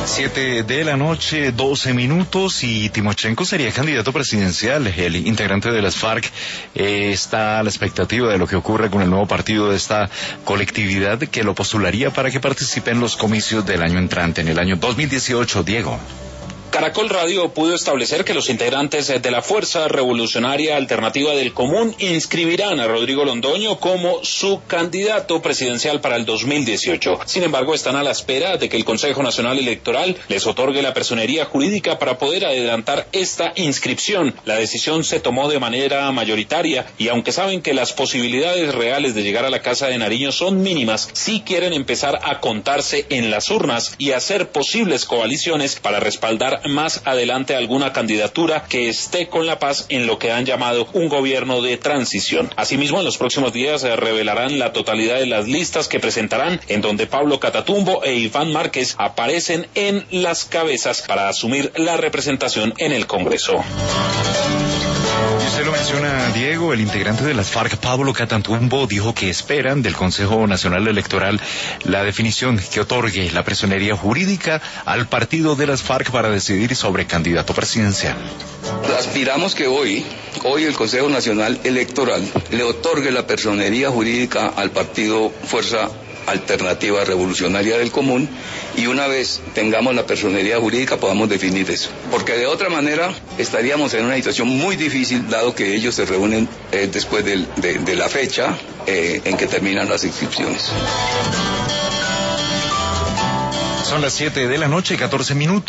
7 de la noche, 12 minutos, y Timochenko sería candidato presidencial. El integrante de las FARC está a la expectativa de lo que ocurre con el nuevo partido de esta colectividad que lo postularía para que participe en los comicios del año entrante, en el año 2018. Diego. Caracol Radio pudo establecer que los integrantes de la Fuerza Revolucionaria Alternativa del Común inscribirán a Rodrigo Londoño como su candidato presidencial para el 2018. Sin embargo, están a la espera de que el Consejo Nacional Electoral les otorgue la personería jurídica para poder adelantar esta inscripción. La decisión se tomó de manera mayoritaria y aunque saben que las posibilidades reales de llegar a la Casa de Nariño son mínimas, sí quieren empezar a contarse en las urnas y hacer posibles coaliciones para respaldar más adelante alguna candidatura que esté con la paz en lo que han llamado un gobierno de transición. Asimismo, en los próximos días se revelarán la totalidad de las listas que presentarán, en donde Pablo Catatumbo e Iván Márquez aparecen en las cabezas para asumir la representación en el Congreso. Y usted lo menciona, Diego, el integrante de las FARC, Pablo Catatumbo, dijo que esperan del Consejo Nacional Electoral la definición que otorgue la personería jurídica al partido de las FARC para decidir sobre candidato presidencial. Aspiramos que hoy el Consejo Nacional Electoral le otorgue la personería jurídica al partido Fuerza Alternativa Revolucionaria del Común, y una vez tengamos la personería jurídica podamos definir eso, porque de otra manera estaríamos en una situación muy difícil, dado que ellos se reúnen después de la fecha en que terminan las inscripciones. Son las 7 de la noche, 14 minutos.